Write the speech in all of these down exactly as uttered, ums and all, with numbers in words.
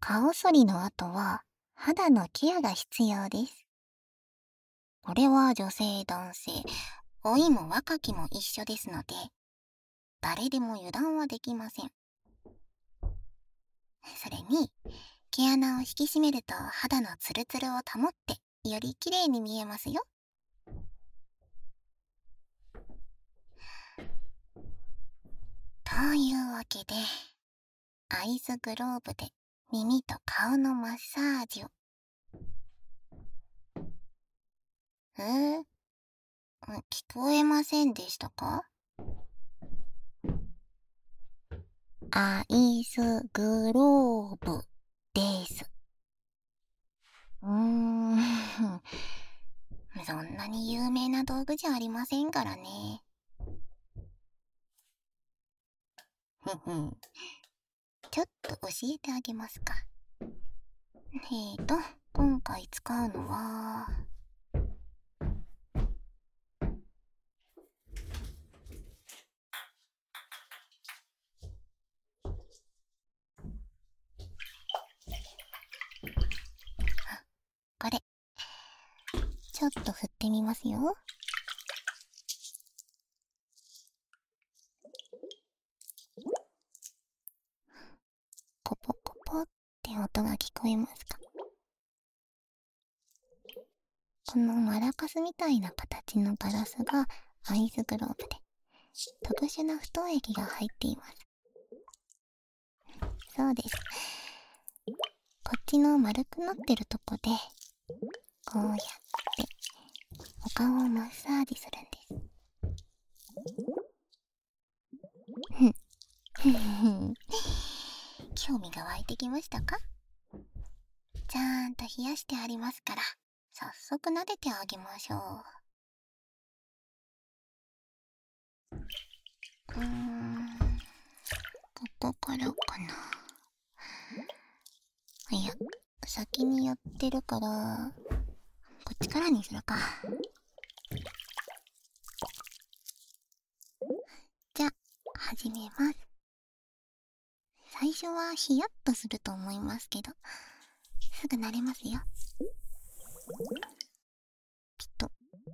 顔剃りの後は肌のケアが必要です。これは女性男性、老いも若きも一緒ですので、誰でも油断はできません。それに、毛穴を引き締めると肌のツルツルを保ってより綺麗に見えますよ。というわけで、アイスグローブで耳と顔のマッサージを。えー、聞こえませんでしたか？アイスグローブです。うーんそんなに有名な道具じゃありませんからね。ふふん。ちょっと教えてあげますか。えーと、今回使うのは、これ。ちょっと振ってみますよ。コポコポって音が聞こえますか？このマラカスみたいな形のガラスがアイスグローブで、特殊な不凍液が入っています。そうです。こっちの丸くなってるとこで、こうやってお顔をマッサージするんです。ふん。ふんふん。興味が湧いてきましたか？ちゃんと冷やしてありますから、早速撫でてあげましょう。うーん、ここからかな。いや、先にやってるから、こっちからにするか。じゃあ、始めます。最初はヒヤッとすると思いますけど、すぐ慣れますよ。きっと。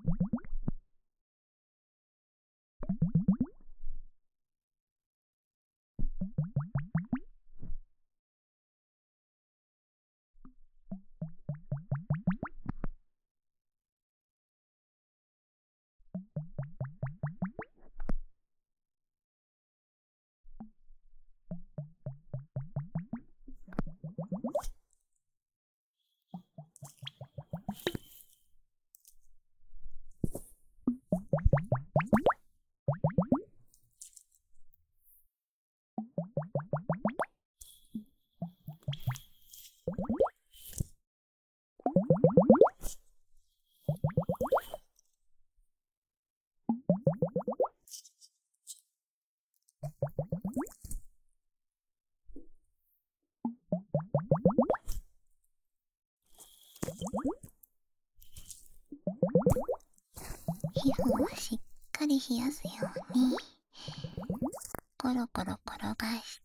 皮膚をしっかり冷やすように、コロコロ転がして、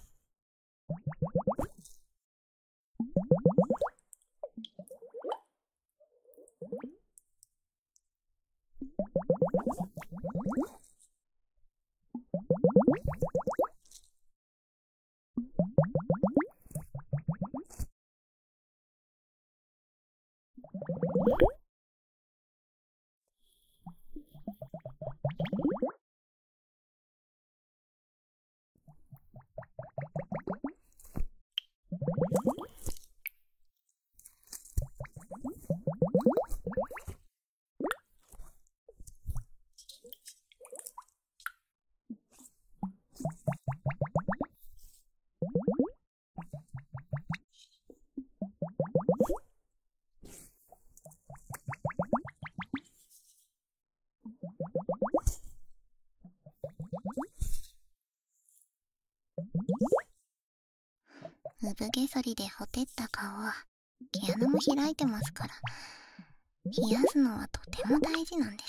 産毛剃りでほてった顔は毛穴も開いてますから、冷やすのはとても大事なんです。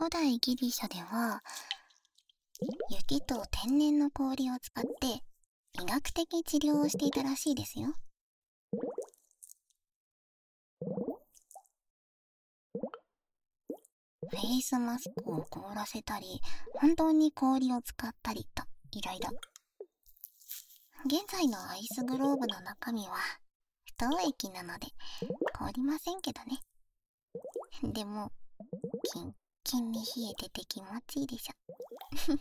古代ギリシャでは雪と天然の氷を使って医学的治療をしていたらしいですよ。フェイスマスクを凍らせたり、本当に氷を使ったりといろいろ。現在のアイスグローブの中身は不凍液なので凍りませんけどね。でもキンキンに冷えてて気持ちいいでしょ。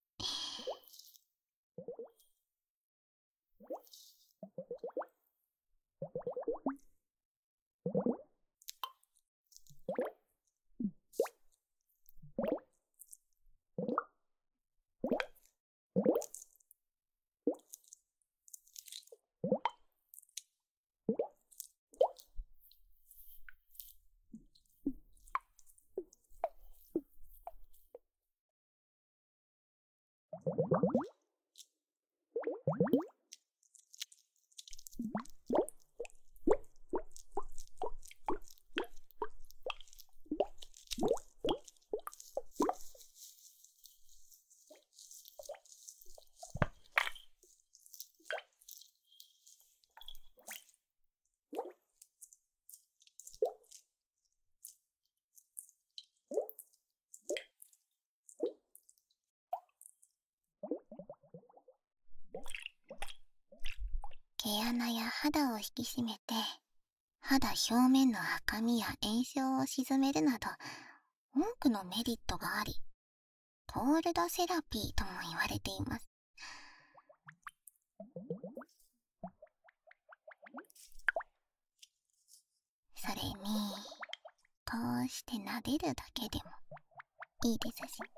毛穴や肌を引き締めて肌表面の赤みや炎症を鎮めるなど多くのメリットがあり、コールドセラピーとも言われています。それにこうして撫でるだけでもいいですし。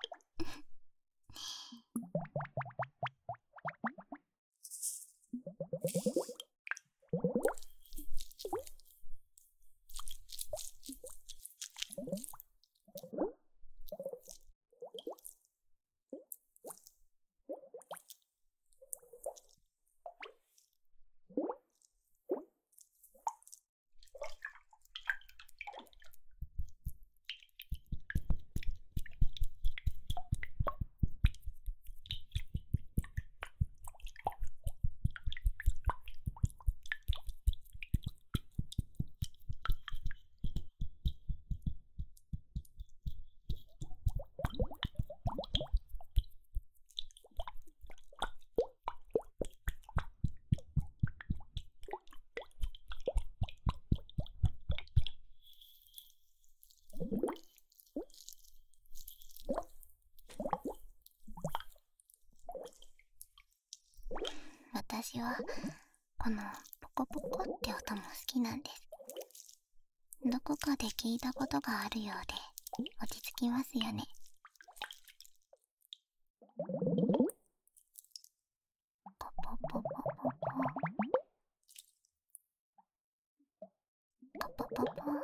私はこのポコポコって音も好きなんです。どこかで聞いたことがあるようで落ち着きますよね。ポポポポポポポポポポって。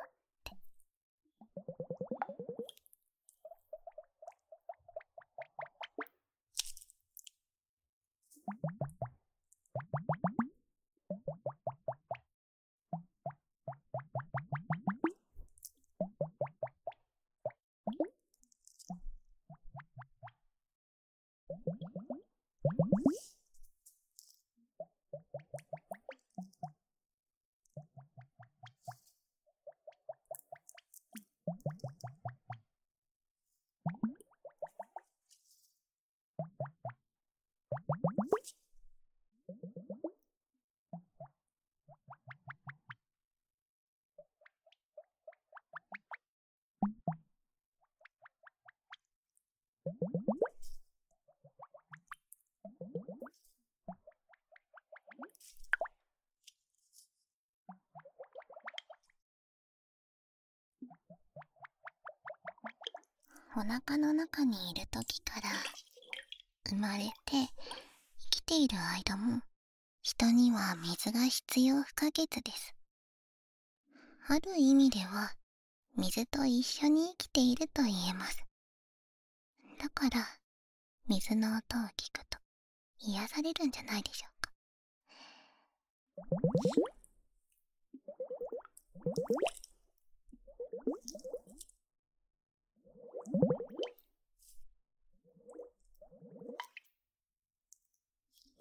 お腹の中にいる時から生まれて生きている間も人には水が必要不可欠です。ある意味では水と一緒に生きていると言えます。だから水の音を聞くと癒されるんじゃないでしょうか。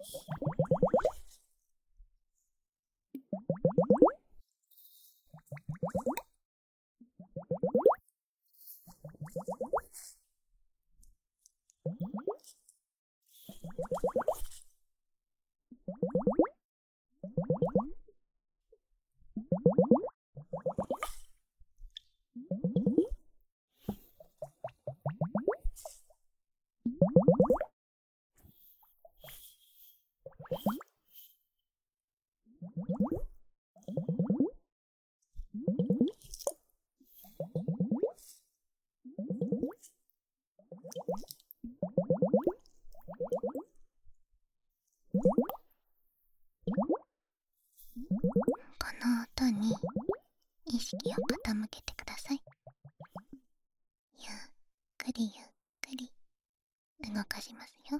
この音に意識を傾けてください。ゆっくりゆっくり動かしますよ。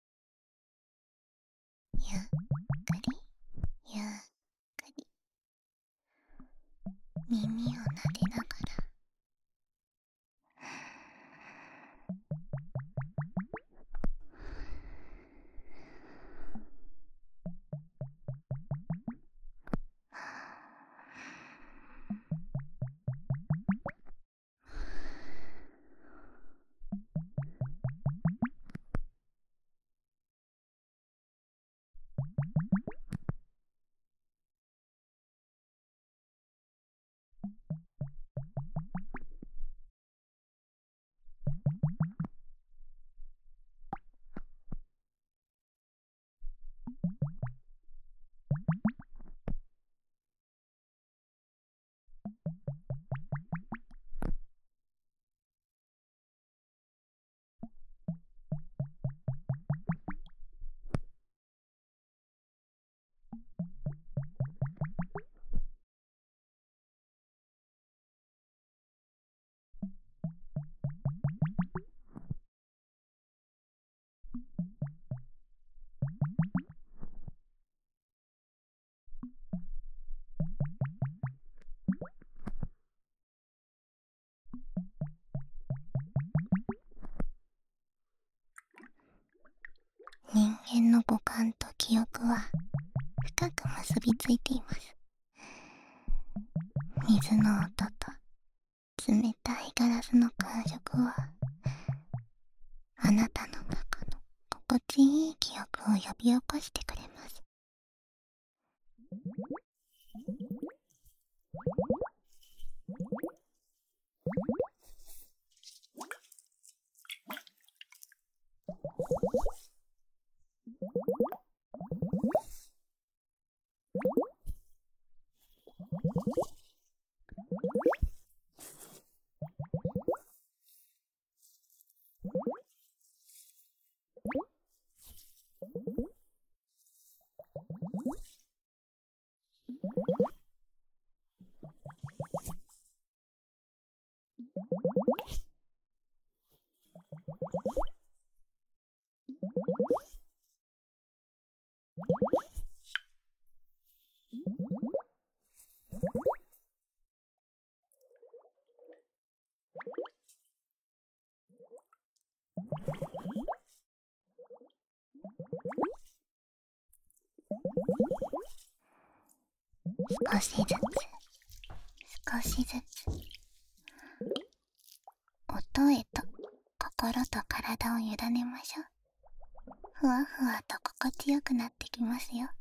ゆっくりゆっくり耳を撫でながら、人間の五感と記憶は深く結びついています。水の音と冷たいガラスの感触は、あなたの中の心地いい記憶を呼び起こしてくれます。少しずつ少しずつ音へと心と体を委ねましょう。ふわふわと心地よくなってきますよ。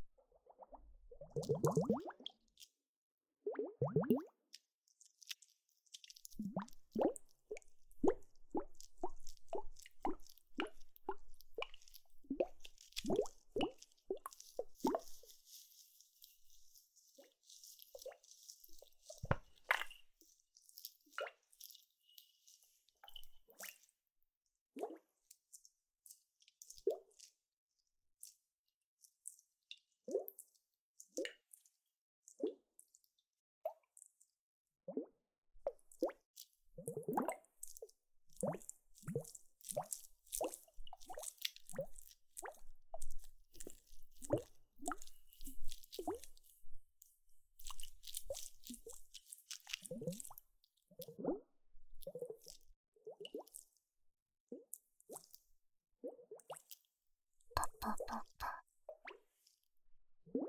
ポポポポ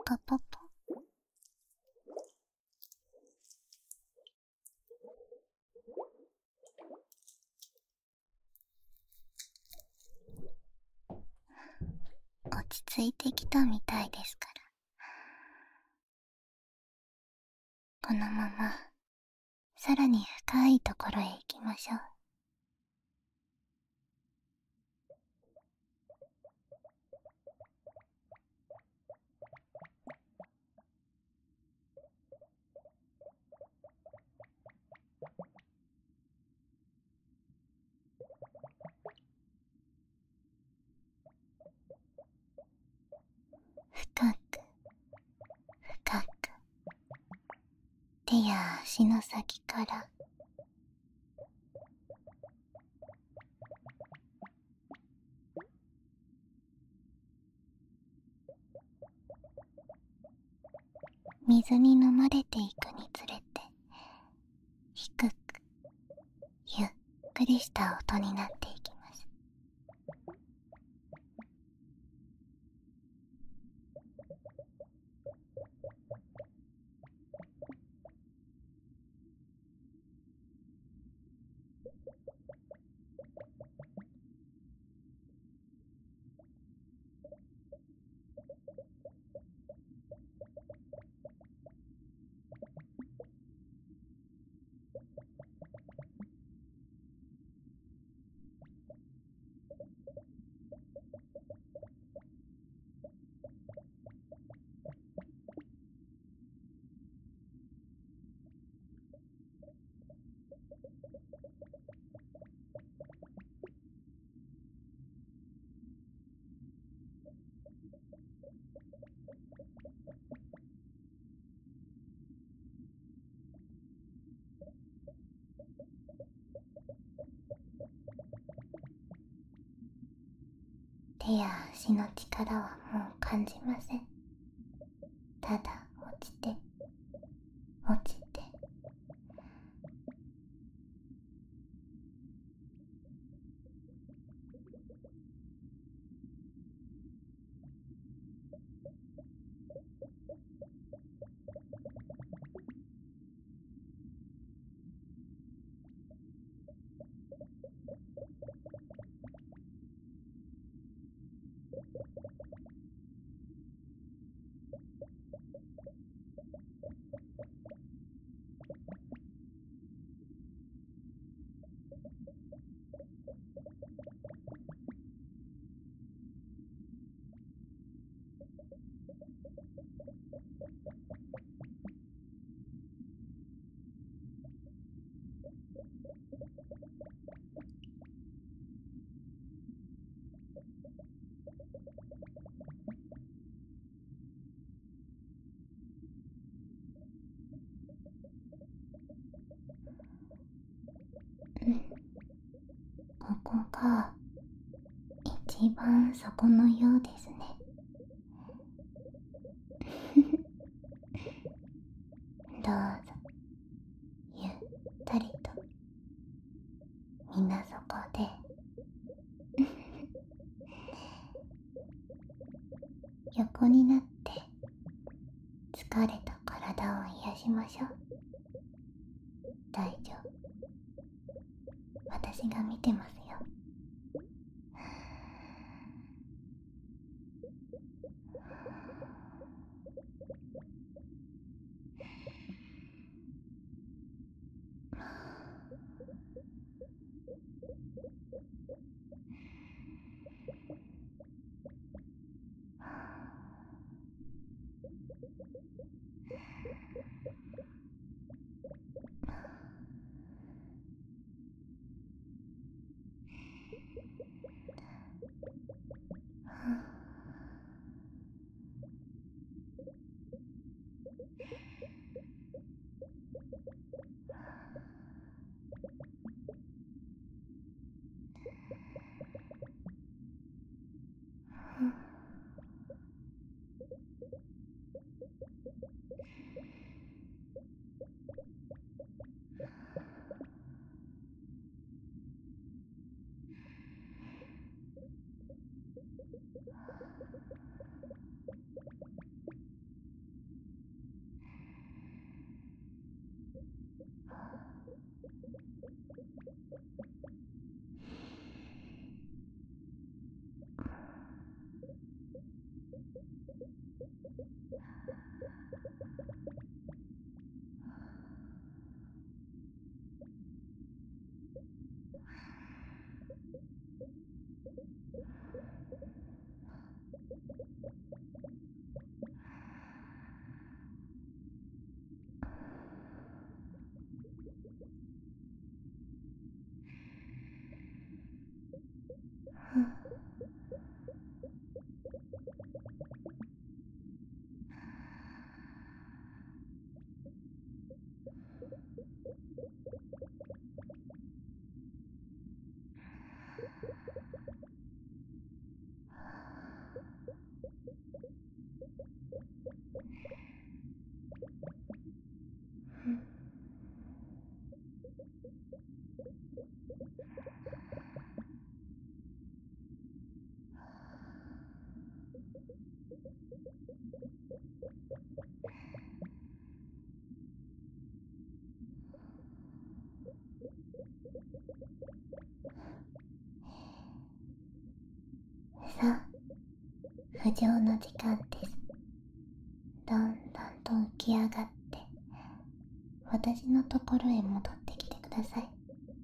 かパパ。落ち着いてきたみたいですから、このままさらに深いところへ行きましょう。深く深く、手や足の先から水に飲まれていくにつれて、低くゆっくりした音になっていきます。手や足の力はもう感じません。ただ落ちて落ちて、うん、ここが一番底のようですね。どうぞゆったりと皆そこで横になって疲れた体を癒しましょう。大丈夫、私が見てますよ。 さあ、不浄の時間です。だんだんと起き上がって、私のところへ戻ってきてください。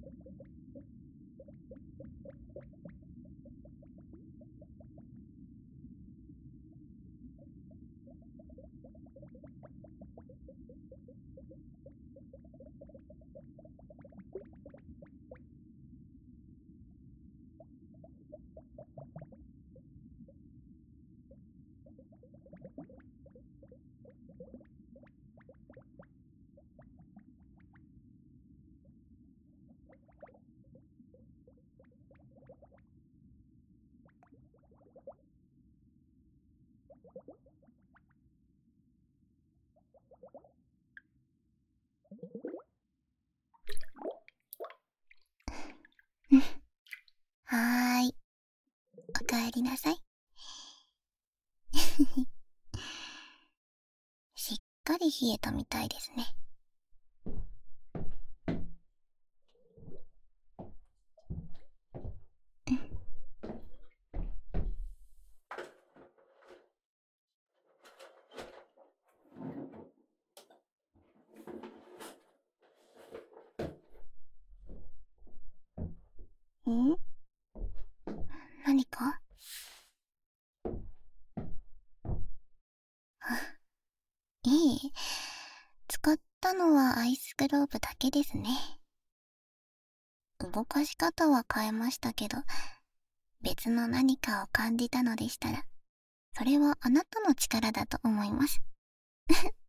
はーい、おかえりなさい。しっかり冷えたみたいですね。ん？何か？いい。使ったのはアイスグローブだけですね。動かし方は変えましたけど、別の何かを感じたのでしたら、それはあなたの力だと思います。